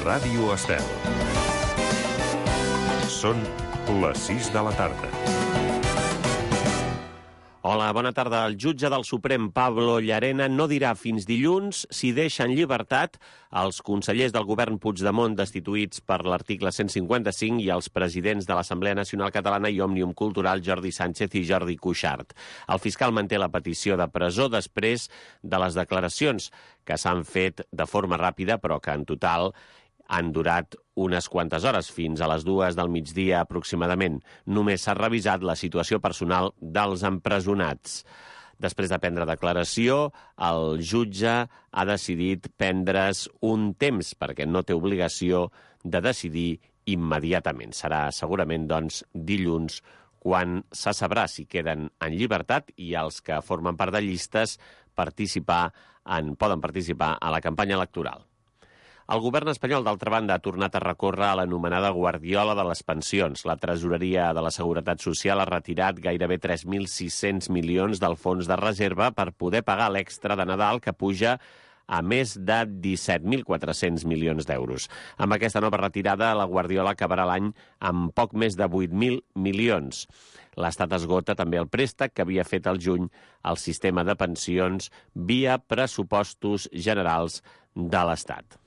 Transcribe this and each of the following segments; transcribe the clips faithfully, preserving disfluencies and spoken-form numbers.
Ràdio Estel. Són les sis de la tarda. Hola, bona tarda. El jutge del Suprem, Pablo Llarena, no dirà fins dilluns si deixa en llibertat els consellers del govern Puigdemont destituïts per l'article cent cinquanta-cinc i els presidents de l'Assemblea Nacional Catalana i Òmnium Cultural, Jordi Sánchez i Jordi Cuixart. El fiscal manté la petició de presó després de les declaracions que s'han fet de forma ràpida, però que en total han durat unes quantes hores, fins a les dues del migdia aproximadament. Només s'ha revisat la situació personal dels empresonats. Després de prendre declaració, el jutge ha decidit prendre's un temps, perquè no té obligació de decidir immediatament. Serà segurament, doncs, dilluns, quan se sabrà si queden en llibertat i els que formen part de llistes participar en, poden participar a la campanya electoral. El govern espanyol, d'altra banda, ha tornat a recórrer a l'anomenada guardiola de les pensions. La tresoreria de la Seguretat Social ha retirat gairebé tres mil sis-cents milions del fons de reserva per poder pagar l'extra de Nadal, que puja a més de disset mil quatre-cents milions d'euros. Amb aquesta nova retirada, la guardiola acabarà l'any amb poc més de vuit mil milions. L'Estat esgota també el préstec que havia fet al juny al sistema de pensions via pressupostos generals de l'Estat.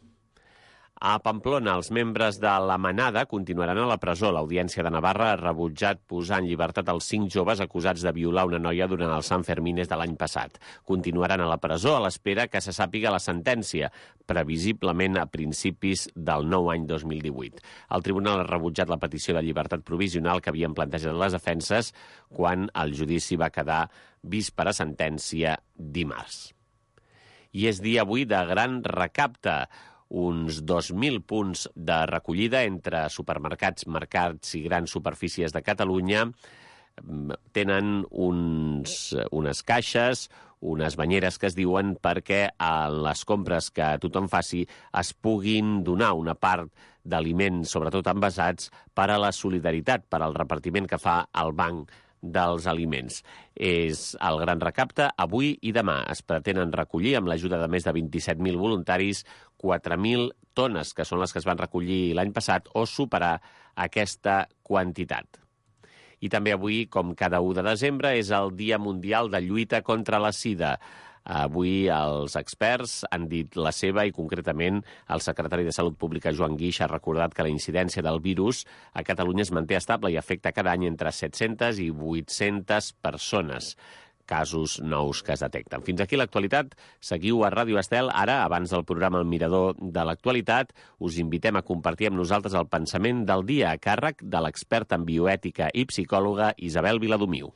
A Pamplona, els membres de la Manada continuaran a la presó. L'Audiència de Navarra ha rebutjat posar en llibertat els cinc joves acusats de violar una noia durant el Sant Fermines de l'any passat. Continuaran a la presó a l'espera que se sàpiga la sentència, previsiblement a principis del nou any dos mil divuit. El tribunal ha rebutjat la petició de llibertat provisional que havien plantejat les defenses quan el judici va quedar vist per a sentència dimarts. I és dia avui de gran recapte. Uns dos mil punts de recollida entre supermercats, mercats i grans superfícies de Catalunya tenen uns, unes caixes, unes banyeres que es diuen perquè a les compres que tothom faci es puguin donar una part d'aliments, sobretot envasats, per a la solidaritat, per al repartiment que fa el Banc dels Aliments. És el gran recapte. Avui i demà es pretenen recollir, amb l'ajuda de més de vint-i-set mil voluntaris, quatre mil tones, que són les que es van recollir l'any passat, o superar aquesta quantitat. I també avui, com cada u de desembre, és el Dia Mundial de Lluita contra la Sida. Avui els experts han dit la seva i, concretament, el secretari de Salut Pública, Joan Guix, ha recordat que la incidència del virus a Catalunya es manté estable i afecta cada any entre set-centes i vuit-centes persones. Casos nous que es detecten. Fins aquí l'actualitat. Seguiu a Ràdio Estel. Ara, abans del programa El Mirador de l'Actualitat, us invitem a compartir amb nosaltres el pensament del dia a càrrec de l'experta en bioètica i psicòloga Isabel Viladomiu.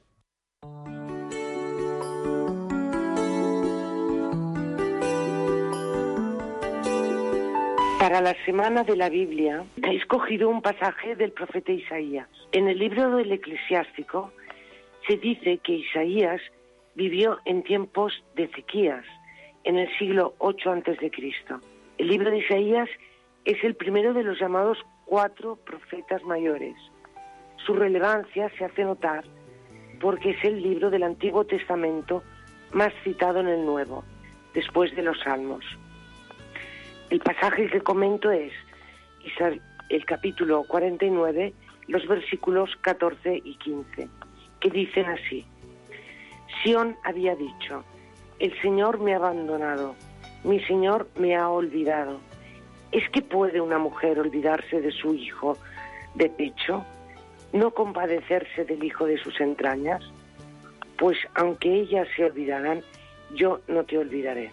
Para la semana de la Biblia he escogido un pasaje del profeta Isaías. En el libro del Eclesiástico se dice que Isaías vivió en tiempos de Ezequías, en el siglo ocho antes de Cristo. El libro de Isaías es el primero de los llamados cuatro profetas mayores. Su relevancia se hace notar porque es el libro del Antiguo Testamento más citado en el Nuevo, después de los Salmos. El pasaje que comento es el capítulo cuarenta y nueve, los versículos catorce y quince, que dicen así: Sión había dicho, el Señor me ha abandonado, mi Señor me ha olvidado. ¿Es que puede una mujer olvidarse de su hijo de pecho? ¿No compadecerse del hijo de sus entrañas? Pues aunque ellas se olvidarán, yo no te olvidaré.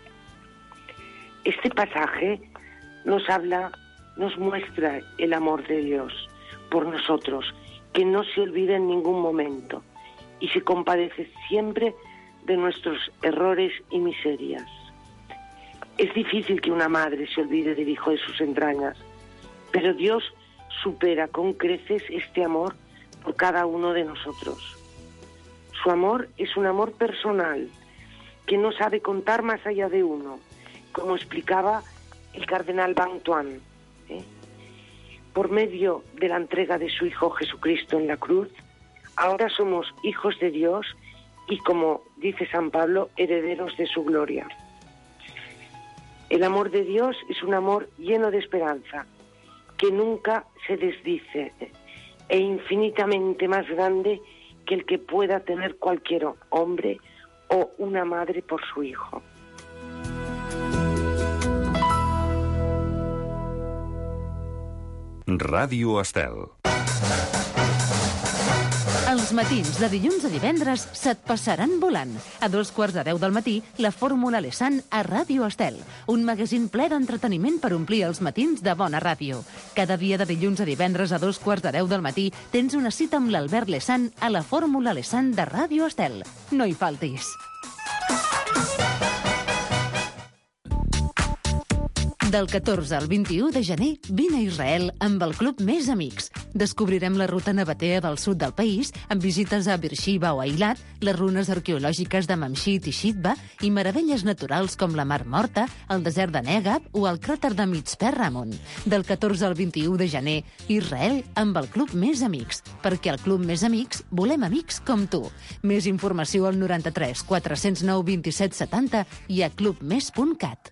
Este pasaje nos habla, nos muestra el amor de Dios por nosotros, que no se olvida en ningún momento y se compadece siempre de nuestros errores y miserias. Es difícil que una madre se olvide del hijo de sus entrañas, pero Dios supera con creces este amor por cada uno de nosotros. Su amor es un amor personal, que no sabe contar más allá de uno, como explicaba el cardenal Bantuan. ¿eh? Por medio de la entrega de su Hijo Jesucristo en la cruz, ahora somos hijos de Dios y, como dice San Pablo, herederos de su gloria. El amor de Dios es un amor lleno de esperanza, que nunca se desdice, e infinitamente más grande que el que pueda tener cualquier hombre o una madre por su hijo. Ràdio Estel. Els matins de dilluns a divendres se't passaran volant. A dos quarts de deu del matí, la Fórmula Lesan a Ràdio Estel. Un magazín ple d'entreteniment per omplir els matins de bona ràdio. Cada dia de dilluns a divendres a dos quarts de deu del matí tens una cita amb l'Albert Lesan a la Fórmula Lesan de Ràdio Estel. No hi faltis. Del catorze al vint-i-u de gener, vine a Israel amb el Club Més Amics. Descobrirem la ruta nabatea del sud del país, amb visites a Beersheba o Eilat, les runes arqueològiques de Mamshit i Shitba i meravelles naturals com la Mar Morta, el desert de Negab o el cràter de Mitzpe Ramon. Del catorze al vint-i-u de gener, Israel amb el Club Més Amics. Perquè al Club Més Amics volem amics com tu. Més informació al noranta-tres quatre-cents nou vint-i-set setanta i a clubmes punt cat.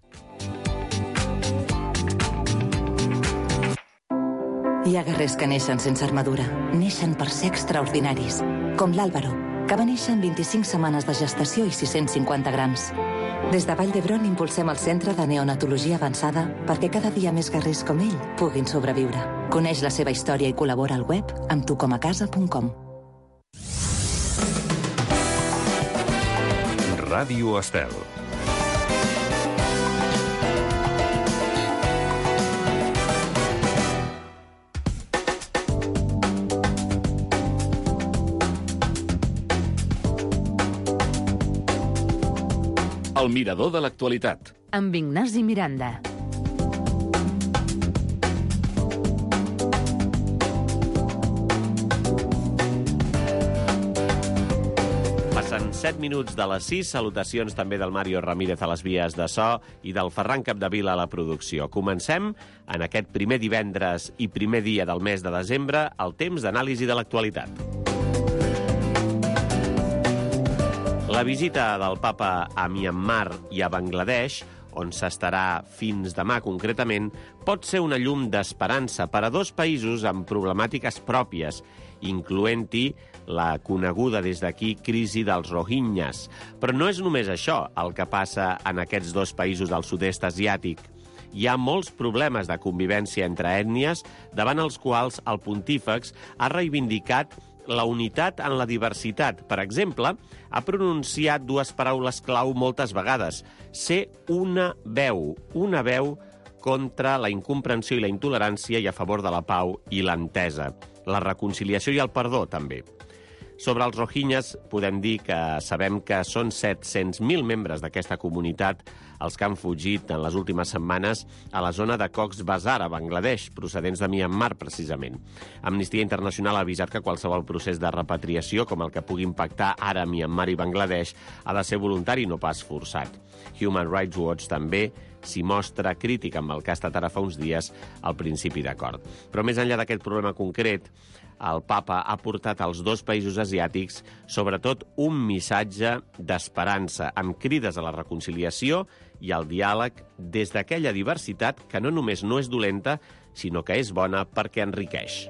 Hi ha guerrers que neixen sense armadura. Neixen per ser extraordinaris. Com l'Àlvaro, que va néixer en vint-i-cinc setmanes de gestació i sis-cents cinquanta grams. Des de Vall d'Hebron impulsem el Centre de Neonatologia Avançada perquè cada dia més guerrers com ell puguin sobreviure. Coneix la seva història i col·labora al web amb tu com a casa punt com. Ràdio Estel. El mirador de l'actualitat. Amb Ignasi Miranda. Passen set minuts de les sis. Salutacions també del Mario Ramírez a les vies de so i del Ferran Capdevila a la producció. Comencem en aquest primer divendres i primer dia del mes de desembre el temps d'anàlisi de l'actualitat. La visita del papa a Myanmar i a Bangladesh, on s'estarà fins demà concretament, pot ser una llum d'esperança per a dos països amb problemàtiques pròpies, incloent-hi la coneguda des d'aquí crisi dels rohingyes. Però no és només això el que passa en aquests dos països del sud-est asiàtic. Hi ha molts problemes de convivència entre ètnies, davant els quals el pontífex ha reivindicat la unitat en la diversitat. Per exemple, ha pronunciat dues paraules clau moltes vegades. Ser una veu, una veu contra la incomprensió i la intolerància i a favor de la pau i l'entesa. La reconciliació i el perdó, també. Sobre els rohingyes, podem dir que sabem que són set-cents mil membres d'aquesta comunitat els que han fugit en les últimes setmanes a la zona de Cox's Bazar, a Bangladesh, procedents de Myanmar, precisament. Amnistia Internacional ha avisat que qualsevol procés de repatriació, com el que pugui impactar ara Myanmar i Bangladesh, ha de ser voluntari i no pas forçat. Human Rights Watch també s'hi mostra crític amb el que ha estat ara fa uns dies al principi d'acord. Però més enllà d'aquest problema concret, el papa ha portat als dos països asiàtics sobretot un missatge d'esperança, amb crides a la reconciliació i al diàleg des d'aquella diversitat que no només no és dolenta, sinó que és bona perquè enriqueix.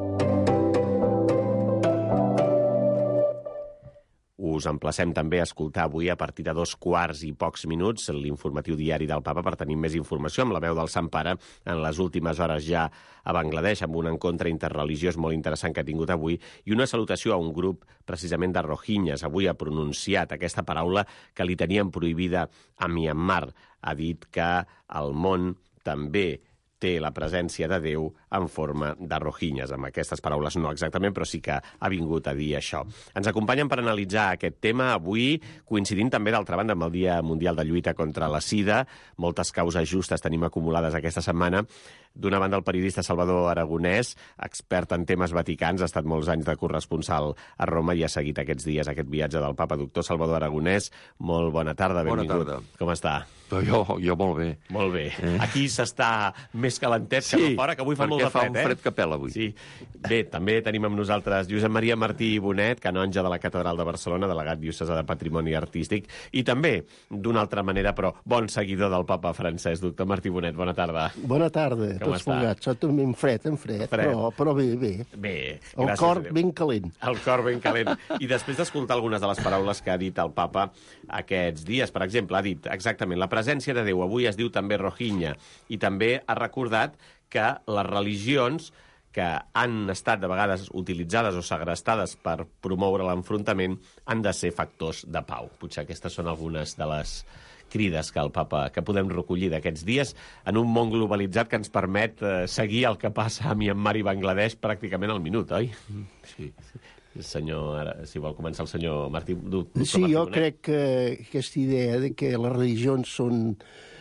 Us emplacem també a escoltar avui a partir de dos quarts i pocs minuts l'informatiu diari del papa per tenir més informació amb la veu del Sant Pare en les últimes hores ja a Bangladesh, amb un encontre interreligiós molt interessant que ha tingut avui i una salutació a un grup precisament de rohingyes. Avui ha pronunciat aquesta paraula que li tenien prohibida a Myanmar. Ha dit que el món també té la presència de Déu en forma de rohingyes. Amb aquestes paraules no exactament, però sí que ha vingut a dir això. Ens acompanyen per analitzar aquest tema avui, coincidint també, d'altra banda, amb el Dia Mundial de Lluita contra la Sida. Moltes causes justes tenim acumulades aquesta setmana. D'una banda, el periodista Salvador Aragonès, expert en temes vaticans, ha estat molts anys de corresponsal a Roma i ha seguit aquests dies aquest viatge del papa. Doctor Salvador Aragonès, molt bona tarda, benvingut. Bona tarda. Com està? Però jo, jo molt bé. Molt bé. Eh? Aquí s'està més calentet sí, que no fora, que avui fa molt de fred, fa un fred eh? que pela avui. Sí. Bé, també tenim amb nosaltres Josep Maria Martí Bonet, canonge de la Catedral de Barcelona, delegat diocesà de Patrimoni Artístic, i també, d'una altra manera, però bon seguidor del papa francès. Doctor Martí Bonet, bona tarda. Bona tarda, Com tots està? plegats. Sóc també en fred, en fred, Fred. Però, però bé, bé. Bé, El gràcies cor a Déu. ben calent. El cor ben calent. I després d'escoltar algunes de les paraules que ha dit el papa aquests dies, per exemple, ha dit exactament la presència de Déu, avui es diu també Rohingya, i també ha recordat que les religions que han estat de vegades utilitzades o segrestades per promoure l'enfrontament han de ser factors de pau. Potser aquestes són algunes de les crides que el papa que podem recollir d'aquests dies en un món globalitzat que ens permet eh, seguir el que passa a Myanmar i Bangladesh pràcticament al minut, oi? Sí. Senyor, ara, si vol començar el senyor Martí. Doctor Sí, Martí jo Bonet. crec que aquesta idea de que les religions són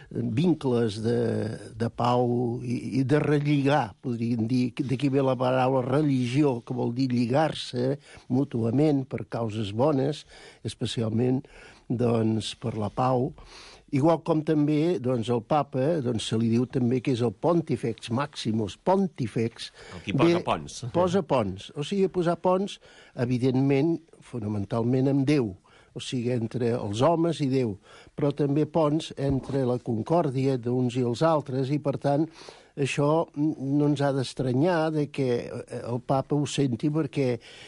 vincles de, de pau i, i de relligar, podríem dir, d'aquí ve la paraula religió, que vol dir lligar-se mútuament per causes bones, especialment doncs, per la pau. Igual com també doncs, el papa doncs, se li diu també que és el Pontifex Maximus, Pontifex. El qui posa ponts. Posa ponts. O sigui, posar ponts, evidentment, fonamentalment amb Déu, o sigui, entre els homes i Déu, però també ponts entre la concòrdia d'uns i els altres, i per tant això no ens ha d'estranyar de que el papa ho senti, perquè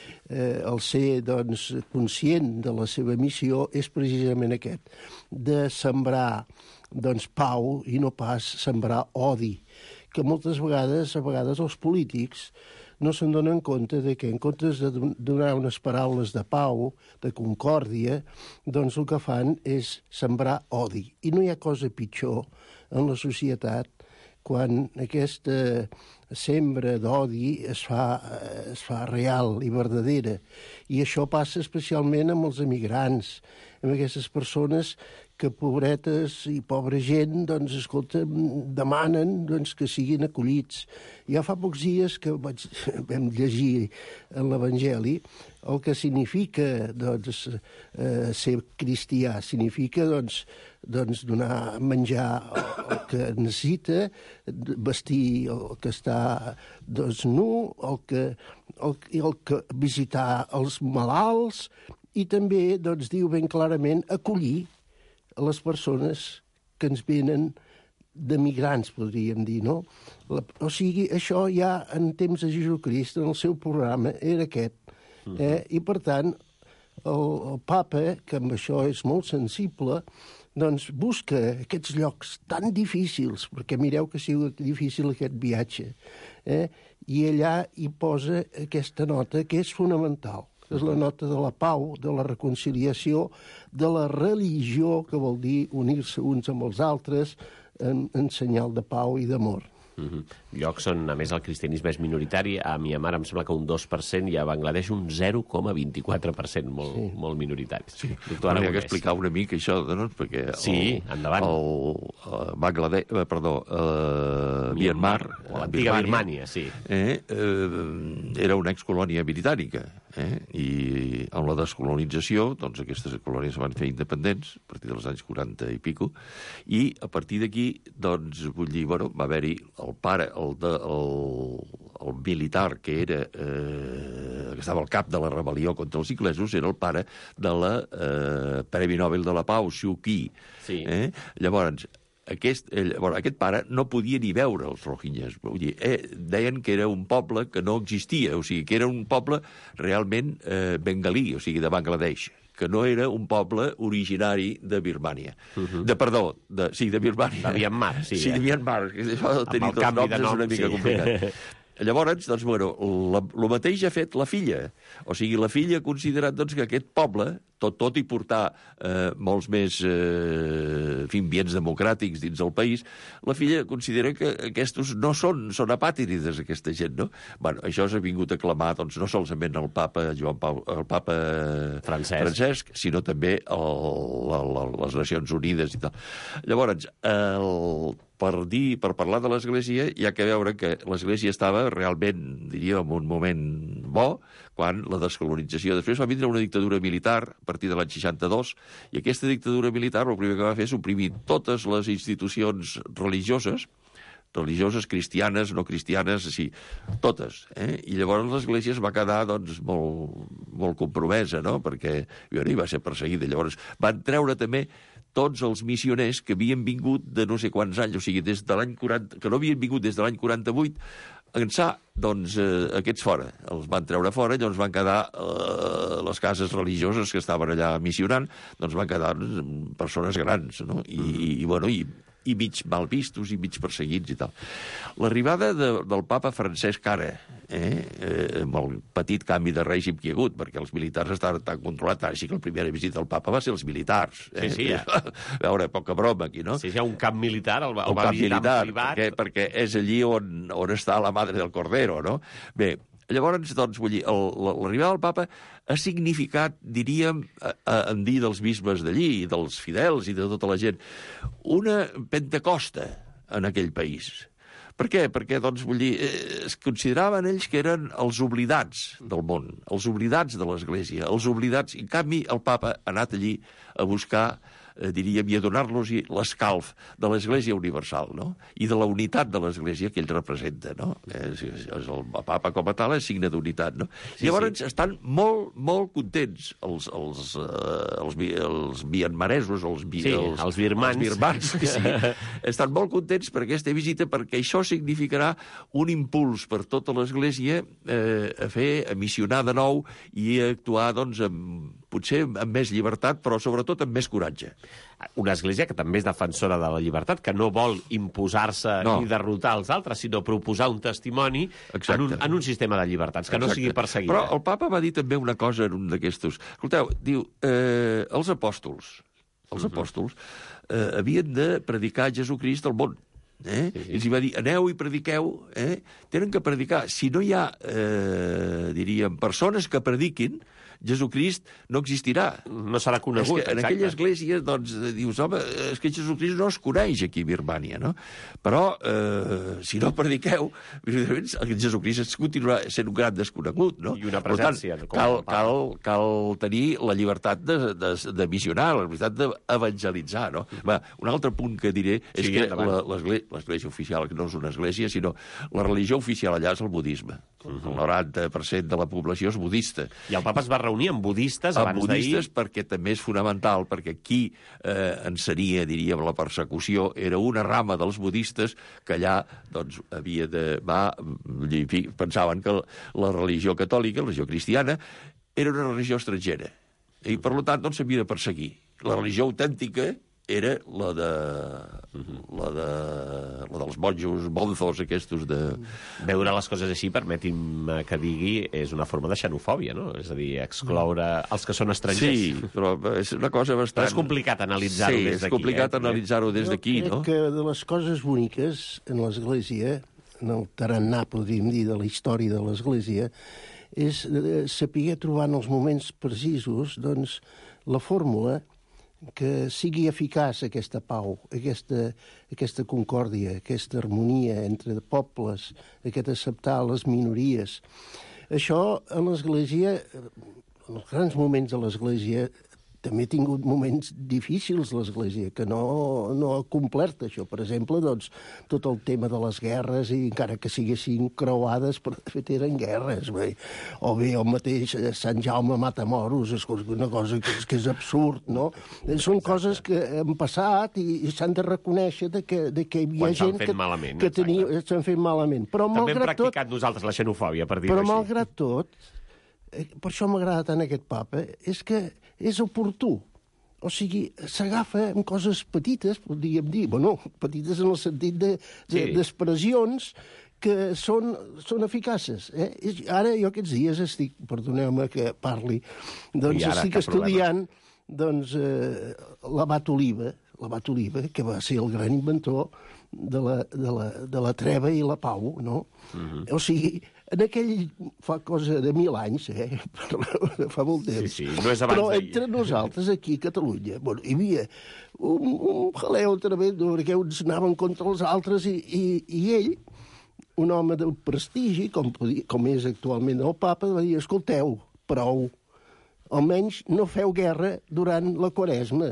eh, el ser doncs, conscient de la seva missió és precisament aquest, de sembrar doncs, pau i no pas sembrar odi, que moltes vegades, a vegades els polítics no se'n donen compte de que en comptes de donar unes paraules de pau, de concòrdia, doncs el que fan és sembrar odi. I no hi ha cosa pitjor en la societat quan aquesta sembra d'odi es fa, es fa real i verdadera. I això passa especialment amb els emigrants, amb aquestes persones que, pobretes i pobra gent, doncs, escolta, demanen doncs, que siguin acollits. Ja fa pocs dies que vaig, vam llegir en l'Evangeli el que significa doncs, eh, ser cristià. Significa doncs, doncs, donar menjar el que necessita, vestir el que està doncs, nu, el que, el, el que visitar els malalts, i també doncs, diu ben clarament acollir a les persones que ens venen de migrants, podríem dir, no? La, o sigui, això ja en temps de Jesucrist, en el seu programa, era aquest. Eh? I, per tant, el, el papa, que amb això és molt sensible, doncs busca aquests llocs tan difícils, perquè mireu que ha sigut difícil aquest viatge, eh? I allà hi posa aquesta nota que és fonamental. És la nota de la pau, de la reconciliació, de la religió, que vol dir unir-se uns amb els altres en, en senyal de pau i d'amor. Mm-hmm. Llocs on, a més, el cristianisme és minoritari. A Myanmar em sembla que un dos per cent i a Bangladesh un zero coma vint-i-quatre per cent, molt, sí. molt minoritaris. Sí, Doctor hi ha Aragonès. que explicar una mica això, no? Perquè el, sí, endavant. El, el Bangladesh, eh, perdó, eh, Myanmar, o l'antiga Birmània, sí. Eh, eh, era una excolònia britànica, eh? I amb la descolonització, doncs aquestes colònies van fer independents a partir dels anys quaranta i pico, i a partir d'aquí, doncs, vull dir, bueno, va haver-hi el pare, el, de, el, el militar que era, eh, que estava al cap de la rebel·lió contra els inglesos, era el pare de la eh, Premi Nobel de la Pau, Suu Kyi. Sí. Eh? Llavors, aquest, ell, bueno, aquest pare no podia ni veure els rohingyes. Vull dir, eh, deien que era un poble que no existia, o sigui, que era un poble realment eh, bengalí, o sigui, de Bangladesh, que no era un poble originari de Birmània. Uh-huh. De, perdó, de, sí, de Birmània. De Myanmar, sí. Sí, eh? de Myanmar. Això de tenir dos noms és una mica sí. complicat. Llavors, doncs, bueno, el mateix ha fet la filla. O sigui, la filla ha considerat doncs, que aquest poble, tot, tot i portar eh, molts més eh, fin, biens democràtics dins del país, la filla considera que aquests no són, són apàtrides, aquesta gent, no? Bueno, això s'ha vingut a clamar, doncs, no solament el papa Joan Pau, el papa Francesc, Francesc sinó també el, el, les Nacions Unides i tal. Llavors, el per dir, per parlar de l'Església, hi ha que veure que l'Església estava realment, diríem, en un moment bo, quan la descolonització... Després va vindre una dictadura militar a partir de l'any seixanta-dos, i aquesta dictadura militar el primer que va fer és suprimir totes les institucions religioses, religioses, cristianes, no cristianes, així, totes. Eh? I llavors l'Església es va quedar doncs, molt, molt compromesa, no? Perquè bueno, hi va ser perseguida. Llavors van treure també tots els missioners que havien vingut de no sé quants anys, o sigui, des de l'any quaranta, que no havien vingut des de l'any quaranta-vuit, ençà, doncs, eh, aquests fora. Els van treure fora, llavors van quedar eh, les cases religioses que estaven allà missionant, doncs van quedar doncs, persones grans, no? I, i, i bueno, i i mig mal vistos i mig perseguits i tal. L'arribada de, del papa Francesc ara, eh, eh, amb el petit canvi de règim que hi ha hagut, perquè els militars estaven tan controlats, així que la primera visita del papa va ser els militars. Eh? Sí, sí, ja. A veure, poca broma aquí, no? Sí, hi ha un camp militar, el va, el un va camp visitar militar, en privat. perquè, perquè és allí on, on està la Madre del Cordero, no? Bé, llavors, doncs, vull dir, l'arribada del papa ha significat, diríem, a, a, en dir dels bisbes d'allí, dels fidels i de tota la gent, una pentecosta en aquell país. Per què? Perquè, doncs, vull dir, es consideraven ells que eren els oblidats del món, els oblidats de l'Església, els oblidats... En canvi, el papa ha anat allí a buscar, eh, diríem, i a donar-los l'escalf de l'Església Universal, no? I de la unitat de l'Església que ell representa, no? És, és el papa com a tal és signe d'unitat, no? Sí, llavors sí. Estan molt, molt contents els, els, uh, els, els mianmaresos, els, sí, els, els birmans, els birmans sí. Estan molt contents per aquesta visita, perquè això significarà un impuls per tota l'Església eh, a fer, a missionar de nou i a actuar, doncs, amb, potser amb més llibertat, però sobretot amb més coratge. Una església que també és defensora de la llibertat, que no vol imposar-se no. ni derrotar els altres, sinó proposar un testimoni en un, en un sistema de llibertats, que Exacte. No sigui perseguida. Però el papa va dir també una cosa en un d'aquestos... Escolteu, diu, eh, els apòstols, els uh-huh. apòstols eh, havien de predicar Jesucrist al món. Eh? Sí, sí. Ells hi va dir, aneu i prediqueu, eh? Tenen que predicar. Si no hi ha, eh, diríem, persones que prediquin, Jesucrist no existirà. No serà conegut, és que en aquella església, doncs, dius, home, és que Jesucrist no es coneix aquí a Birmània, no? Però, eh, si no prediqueu, Jesucrist es continuarà sent un gran desconegut, no? I una presència. Per tant, cal, cal, cal tenir la llibertat de, de, de missionar, la llibertat d'evangelitzar, no? Va, un altre punt que diré és sí, que l'església oficial, que no és una església, sinó la religió oficial allà és el budisme. Uh-huh. El noranta per cent de la població és budista. I el papa es va reunir amb budistes abans d'ahir. Amb budistes perquè també és fonamental, perquè qui eh, en seria, diríem, la persecució era una rama dels budistes que allà, doncs, havia de... Va, pensaven que la religió catòlica, la religió cristiana, era una religió estrangera. I, per tant, doncs, s'havia de perseguir. La religió autèntica era la de... la de... la dels monjos bonzos aquestos de... Veure les coses així, permeti'm que digui, és una forma de xenofòbia, no? És a dir, excloure els que són estrangers. Sí, però és una cosa bastant... Però és complicat analitzar-ho sí, des d'aquí. Sí, és complicat eh? analitzar-ho des d'aquí, no? Jo crec que de les coses boniques en l'Església, en el tarannà, podríem dir, de la història de l'Església, és saber trobar en els moments precisos, doncs, la fórmula que sigui eficaç aquesta pau, aquesta, aquesta concòrdia, aquesta harmonia entre pobles, aquest acceptar les minories. Això, en l'Església, en els grans moments de l'Església, també ha tingut moments difícils, l'Església, que no, no ha complert això. Per exemple, doncs, tot el tema de les guerres, i encara que siguessin creuades, però de fet eren guerres. Bé. O bé el mateix Sant Jaume mata moros, és una cosa que és, que és absurd, no? Són coses que han passat i, i s'han de reconèixer de que, de que hi ha Quan gent que, malament, que tenia, s'han fet malament. Però, també hem practicat tot, nosaltres la xenofòbia, per dir-ho així. així. Però malgrat tot, per això m'agrada tant aquest papa, és que és oportú. O sigui, s'agafa amb coses petites, podríem dir, bueno, petites en el sentit de, de, sí. d'expressions que són, són eficaces. Eh? Ara jo aquests dies estic, perdoneu-me que parli, doncs estic estudiant doncs, eh, l'abat Oliva, l'abat Oliva, que va ser el gran inventor de la, de la, de la treva i la pau, no? Uh-huh. O sigui, en aquell fa cosa de mil anys, eh? Fa molt temps. Sí, sí, no és abans però d'ahir. entre nosaltres, aquí a Catalunya, bueno, hi havia un, un jaleo tremendo, perquè uns anaven contra els altres i, i, i ell, un home de prestigi, com, podia, com és actualment el papa, va dir, escolteu, prou, almenys no feu guerra durant la Quaresma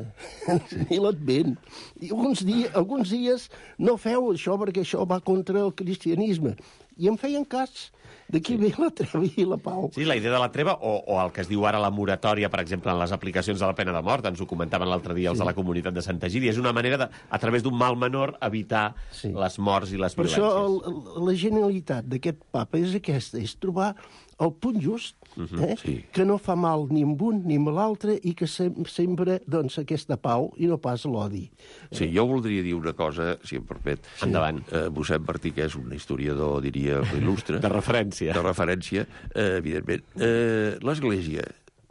ni l'Advent. I alguns, dia, alguns dies no feu això perquè això va contra el cristianisme. I em feien cas. D'aquí sí. ve la treva i la pau. Sí, la idea de la treva, o, o el que es diu ara la moratòria, per exemple, en les aplicacions de la pena de mort, ens ho comentaven l'altre dia els sí. de la comunitat de Santa Egídia, és una manera, de, a través d'un mal menor, evitar sí. les morts i les per violències. Per això la genialitat d'aquest papa és aquesta, és trobar el punt just, uh-huh, eh? sí. que no fa mal ni amb un ni amb l'altre i que sem sempre doncs, aquesta pau i no pas l'odi. Sí, jo voldria dir una cosa, si em permet. Sí. Endavant. Eh, Mossèn Martí, que és un historiador, diria, il·lustre. De referència. De referència, eh, evidentment. Eh, L'Església,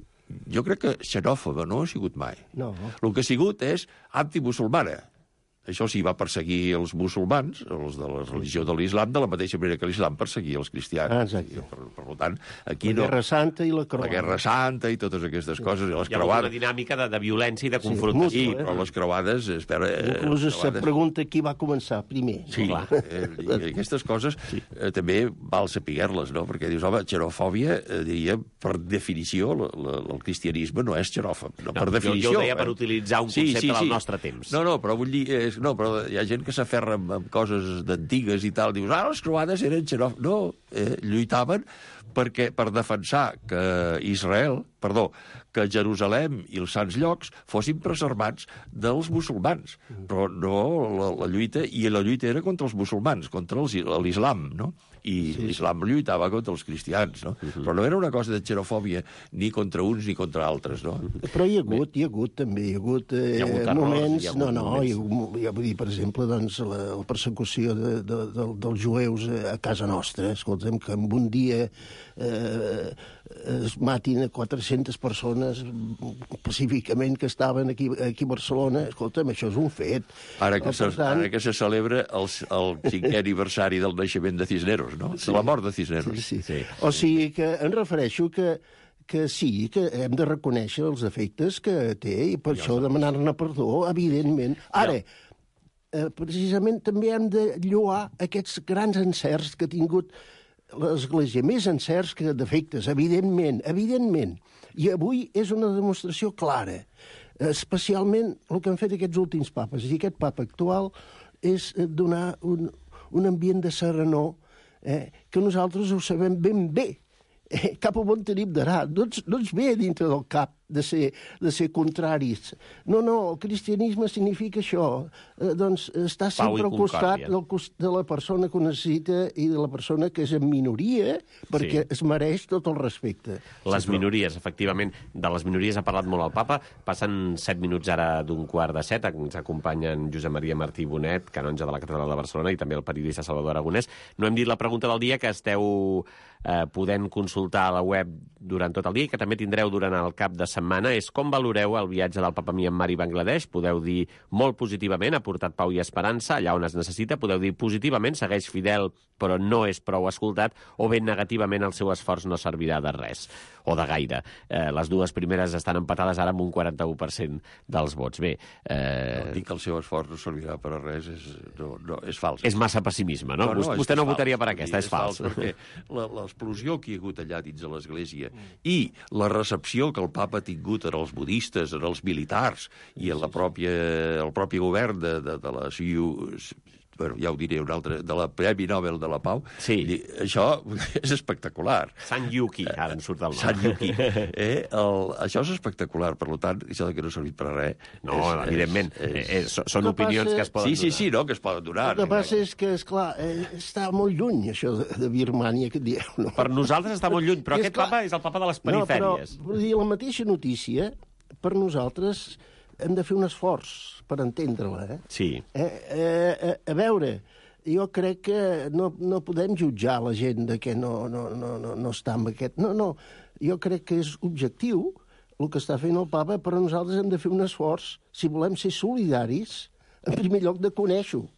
jo crec que xenòfoba no ha sigut mai. No. El que ha sigut és antimusulmana. Això sí, va perseguir els musulmans, els de la religió de l'islam, de la mateixa manera que l'islam perseguia els cristians. Ah, exacte. Per, per tant, aquí la no... La Guerra Santa i la Croada. La Guerra Santa i totes aquestes sí. coses. I les Hi ha creuades... una dinàmica de, de violència i de confrontació. Sí, eh? Però les creuades... Espera, inclús es creuades... pregunta qui va començar primer. Sí, no? eh, i aquestes coses sí. eh, també val saber-les, no? Perquè dius, home, xenofòbia, eh, diria, per definició, la, la, el cristianisme no és xenòfob. No, no, per definició. Jo, jo ho deia eh? per utilitzar un sí, concepte sí, sí. del nostre temps. No, no, però vull dir... Eh, no, però hi ha gent que s'aferra amb, amb coses d'antigues i tal, dius, ah, les croades eren xenòfobs. No, eh, lluitaven perquè, per defensar que Israel, perdó, que Jerusalem i els sants llocs fossin preservats dels musulmans. Però no la, la lluita, i la lluita era contra els musulmans, contra l'islam, no? I sí, l'islam sí. lluitava contra els cristians, no? Uh-huh. Però no era una cosa de xenofòbia ni contra uns ni contra altres, no? Però hi ha hagut, hi ha hagut també, hi ha hagut, eh, hi ha hagut errors, moments... Hi ha hagut no, no, moments. Hi ha, hi ha, vull dir, per exemple, doncs, la, la persecució de, de, de, dels jueus a casa nostra. Escolta'm, que en un dia eh, es matin a quatre-centes persones pacíficament que estaven aquí, aquí a Barcelona. Escolta'm, això és un fet. Ara que, se, tant... ara que se celebra el, el cinquè aniversari del naixement de Cisneros, no? Sí. De la mort de Cisneros. Sí, sí. Sí. O sigui que em refereixo que, que sí, que hem de reconèixer els efectes que té i per ja això demanar-ne perdó, evidentment. Ara, ja. eh, precisament també hem de lloar aquests grans encerts que ha tingut l'Església, més encerts que defectes, evidentment, evidentment. I avui és una demostració clara, especialment el que han fet aquests últims papes. I aquest papa actual és donar un, un ambient de serenor eh, que nosaltres ho sabem ben bé. Eh, cap a on tenim d'anar. No, no ens ve dintre del cap de ser, de ser contraris. No, no, el cristianisme significa això. Eh, doncs està sempre al costat del, de la persona que ho necessita i de la persona que és en minoria, perquè sí. es mereix tot el respecte. Les minories, efectivament. De les minories ha parlat molt el papa. Passen set minuts ara d'un quart de set. Ens acompanyen Josep Maria Martí Bonet, canonge de la Catedral de Barcelona, i també el periodista Salvador Aragonès. No hem dit la pregunta del dia, que esteu eh, podent consultar a la web durant tot el dia i que també tindreu durant el cap de setmana. És com valoreu el viatge del papa Myanmar i Bangladesh? Podeu dir molt positivament, ha portat pau i esperança allà on es necessita. Podeu dir positivament, segueix fidel però no és prou escoltat, o ben negativament, el seu esforç no servirà de res, o de gaire. Eh, les dues primeres estan empatades ara amb un quaranta-u per cent dels vots. Bé, eh... no, dir que el seu esforç no servirà per a res és, no, no, és fals. És massa pessimisme, no? no, no Vostè no fals, votaria per aquesta, és, és fals. fals perquè l'explosió que hi ha hagut allà dins de l'Església i la recepció que el papa ha tingut en els budistes, en els militars i en la pròpia, el propi govern de, de, de la C I U, bueno, ja ho diré un altre, de la Premi Nobel de la Pau, sí. Això és espectacular. Sant Yuki, ara en surt el nom. Sant Yuki. Eh? El, això és espectacular, per tant, això que no ha servit per a res. No, és, evidentment, és, és, és, són que opinions passa... que es poden sí, sí, sí, no, que es poden donar. El que passa és que, esclar, eh, està molt lluny, això de, de Birmània, que dieu. No? Per nosaltres està molt lluny, però aquest clar... papa és el papa de les perifèries. No, però, vull dir, la mateixa notícia, per nosaltres, hem de fer un esforç per entendre-la. Eh? Sí. Eh, eh, a veure, jo crec que no, no podem jutjar la gent de que no, no, no, no, no està amb aquest... No, no, jo crec que és objectiu el que està fent el papa, però nosaltres hem de fer un esforç, si volem ser solidaris, en primer lloc de conèixer-ho.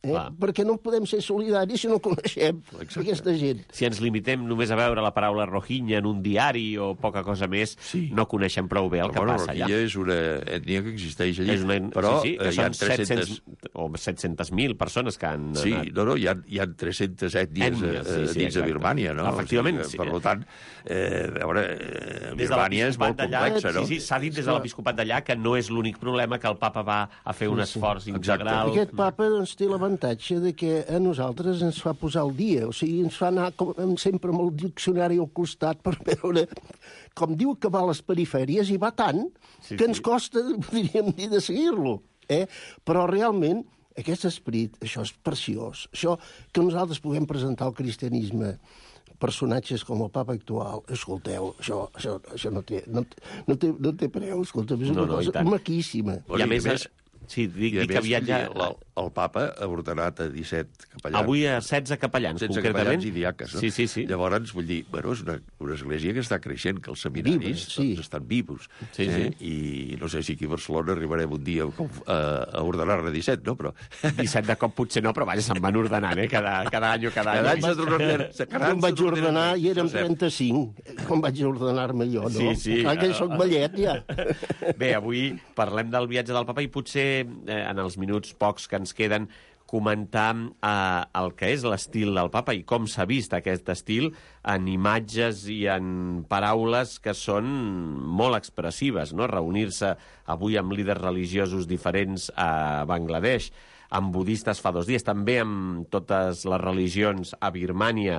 Eh? Perquè no podem ser solidaris si no coneixem Exacte. aquesta gent. Si ens limitem només a veure la paraula rohingya en un diari o poca cosa més, sí. no coneixem prou bé el però, que bueno, passa allà. Rohingya és una ètnia que existeix allà, és una... però sí, sí, que hi ha són tres-cents... set-cents o set-cents mil persones que han sí, anat... no, no, hi ha, hi ha tres-centes ètnies, ètnies sí, sí, dins de Birmània, no? Efectivament, o sigui, sí. Per tant, eh, a veure, eh, Birmània és molt complexa, no? Sí, sí, s'ha dit des de l'episcopat d'allà que no és l'únic problema, que el papa va a fer un esforç sí, sí. integral. Aquest papa doncs, té l'avantatge de que a nosaltres ens fa posar al dia, o sigui, ens fa anar com, sempre amb el diccionari al costat per veure, com diu que va a les perifèries, i va tant sí, que ens sí. costa, diríem dir, de seguir-lo. Eh? Però realment, aquest esperit, això és preciós. Això que nosaltres puguem presentar al cristianisme personatges com el papa actual, escolteu, això, això, això no, té, no, no, té, no té preu, escolta, és una no, no, cosa maquíssima. I a més, més sí, dic, dic que viatja... El, el papa ha ordenat a disset capellans. Avui a setze capellans, setze concretament. capellans i diaques, no? Sí, sí, sí. Llavors, vull dir, bueno, és una, una església que està creixent, que els seminaris Vives, sí. doncs, estan vivos. Sí, eh? sí. I no sé si aquí a Barcelona arribarem un dia a, a ordenar-ne disset, no? Però... disset de cop potser no, però vaja, se'n van ordenant, eh? Cada, cada any o cada, cada any. Cada any s'ordenar... Cada any vaig ordenar i érem trenta-cinc, com vaig ordenar-me jo, no? Sí, sí. Clar que soc vellet, ja. Bé, avui parlem del viatge del papa i potser eh, en els minuts pocs que ens queden comentar eh, el que és l'estil del papa i com s'ha vist aquest estil en imatges i en paraules que són molt expressives, no? Reunir-se avui amb líders religiosos diferents a Bangladesh, amb budistes fa dos dies, també amb totes les religions a Birmània,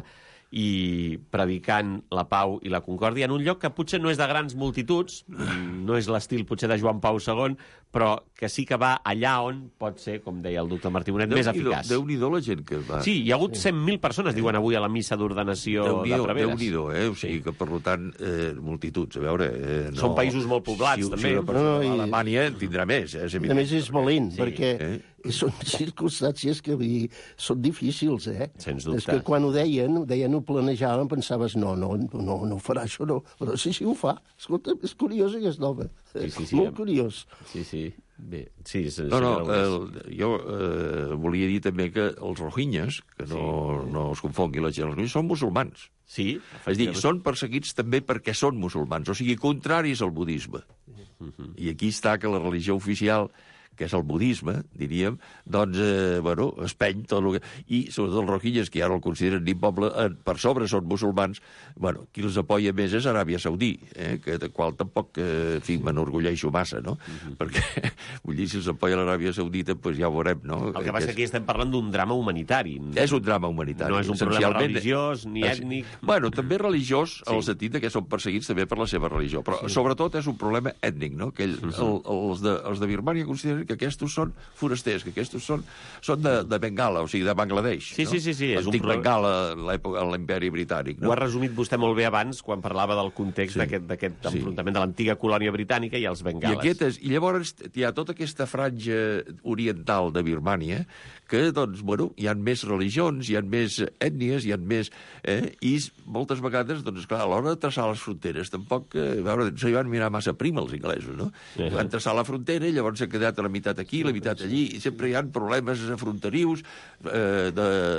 i predicant la pau i la concòrdia en un lloc que potser no és de grans multituds, no és l'estil potser de Joan Pau segon, però que sí que va allà on pot ser, com deia el doctor Martí Bonet, més eficaç. Déu-n'hi-do la gent que va. Sí, hi ha hagut cent mil persones, diuen avui a la missa d'ordenació de preveres. Déu-n'hi-do, eh? O sigui que, per tant, eh, multituds, a veure... Eh, no... Són països molt poblats, si, també. Si una persona no, no, i... a Alemanya en tindrà més. Eh? A més, és valent, sí. perquè... Eh? Són circumstàncies que dir, són difícils, eh? Sens dubte. És que quan ho deien, ho deien, ho planejaven, pensaves, no, no, no, no ho farà això, no. Però sí, sí, ho fa. Escolta, és curiós aquest home. Sí, sí, sí, molt ja. curiós. Sí, sí. Bé, sí, sí, no, no, el, jo eh, volia dir també que els rohingyes, que no, sí. no es confongui la gent, els són musulmans. Sí. És dir, són perseguits també perquè són musulmans, o sigui, contraris al budisme. Uh-huh. I aquí està que la religió oficial, que és el budisme, diríem, doncs, eh, bueno, espeny tot el que... I, sobretot els rohingyes, que ja no el consideren ni poble, eh, per sobre són musulmans, bueno, qui els apoya més és Aràbia Saudí, eh, que de qual tampoc, eh, en fi, m'enorgulleixo massa, no? Uh-huh. Perquè, vull dir, si els apoya l'Aràbia Saudita, doncs pues ja ho veurem, no? El que passa és que aquí estem parlant d'un drama humanitari. És un drama humanitari. No és un problema religiós, ni ètnic... Bueno, també religiós, sí. en el sentit que són perseguits també per la seva religió, però sí. sobretot és un problema ètnic, no? Que ell, uh-huh. el, els, de, els de Birmània consideren que aquests són forasters, que aquests són, són de, de Bengala, o sigui, de Bangladesh. Sí, no? sí, sí. sí és Antic un Bengala, l'època de l'imperi britànic. No? Ho ha resumit vostè molt bé abans, quan parlava del context sí. d'aquest sí. enfrontament de l'antiga colònia britànica i els bengales. I, aquest és, I llavors hi ha tota aquesta franja oriental de Birmània que, doncs, bueno, hi ha més religions, hi ha més ètnies, hi ha més... Eh, I moltes vegades, doncs, clar, a l'hora de traçar les fronteres, tampoc, eh, a veure, se hi van mirar massa prim els inglesos, no? Uh-huh. Van traçar la frontera i llavors s'ha quedat la meitat aquí, la meitat allí, i sempre hi ha problemes fronterius eh,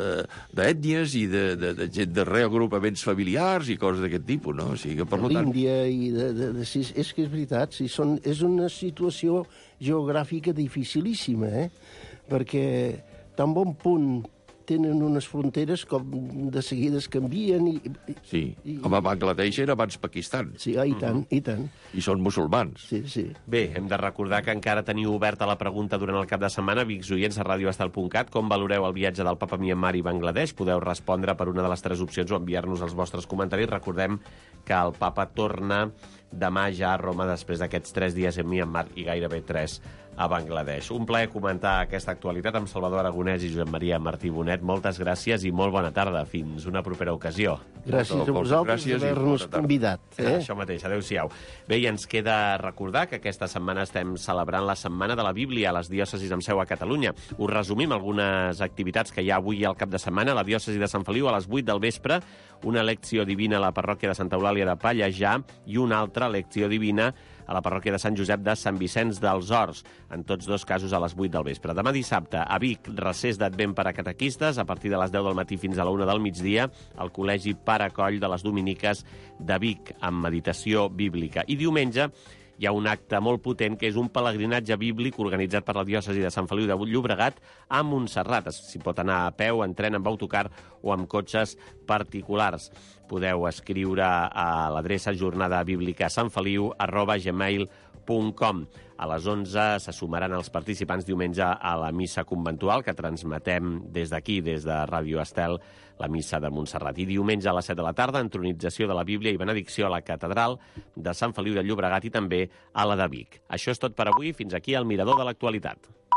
d'ètnies i de, de, de gent de reagrupaments familiars i coses d'aquest tipus, no? O sigui que, per tant... L'Índia i de, de, de, de, és que és veritat, sí, són, és una situació geogràfica dificilíssima, eh? Perquè tan bon punt tenen unes fronteres com de seguida es canvien i... Sí, i, com a Bangladesh era abans Pakistan. Sí, ah, i tant, uh-huh. i tant. I són musulmans. Sí, sí. Bé, hem de recordar que encara teniu oberta la pregunta durant el cap de setmana, amics oients a radioestal punt cat, com valoreu el viatge del papa a Myanmar i Bangladesh? Podeu respondre per una de les tres opcions o enviar-nos els vostres comentaris. Recordem que el papa torna demà ja a Roma després d'aquests tres dies en Myanmar i gairebé tres a Bangladesh. Un plaer comentar aquesta actualitat amb Salvador Aragonès i Josep Maria Martí Bonet. Moltes gràcies i molt bona tarda. Fins una propera ocasió. Gràcies a vosaltres per haver-nos convidat. Eh? Això mateix, adéu-siau. Bé, i ens queda recordar que aquesta setmana estem celebrant la Setmana de la Bíblia a les diòcesis amb seu a Catalunya. Us resumim algunes activitats que hi ha avui al cap de setmana. A la diòcesi de Sant Feliu, a les vuit del vespre, una lecció divina a la parròquia de Santa Eulàlia de Pallejà i una altra lecció divina a la parròquia de Sant Josep de Sant Vicenç dels Horts, en tots dos casos a les vuit del vespre. Demà dissabte, a Vic, recés d'Advent per a catequistes, a partir de les deu del matí fins a la una del migdia, al Col·legi Pare Coll de les Dominiques de Vic, amb meditació bíblica. I diumenge hi ha un acte molt potent, que és un pelegrinatge bíblic organitzat per la diòcesi de Sant Feliu de Llobregat a Montserrat. S'hi pot anar a peu, en tren, amb autocar o amb cotxes particulars. Podeu escriure a l'adreça jornadabíblica.santfeliu arroba gmail punt com. A les onze se sumaran els participants diumenge a la missa conventual que transmetem des d'aquí, des de Ràdio Estel, la missa de Montserrat. I diumenge a les set de la tarda, entronització de la Bíblia i benedicció a la catedral de Sant Feliu de Llobregat i també a la de Vic. Això és tot per avui. Fins aquí el Mirador de l'Actualitat.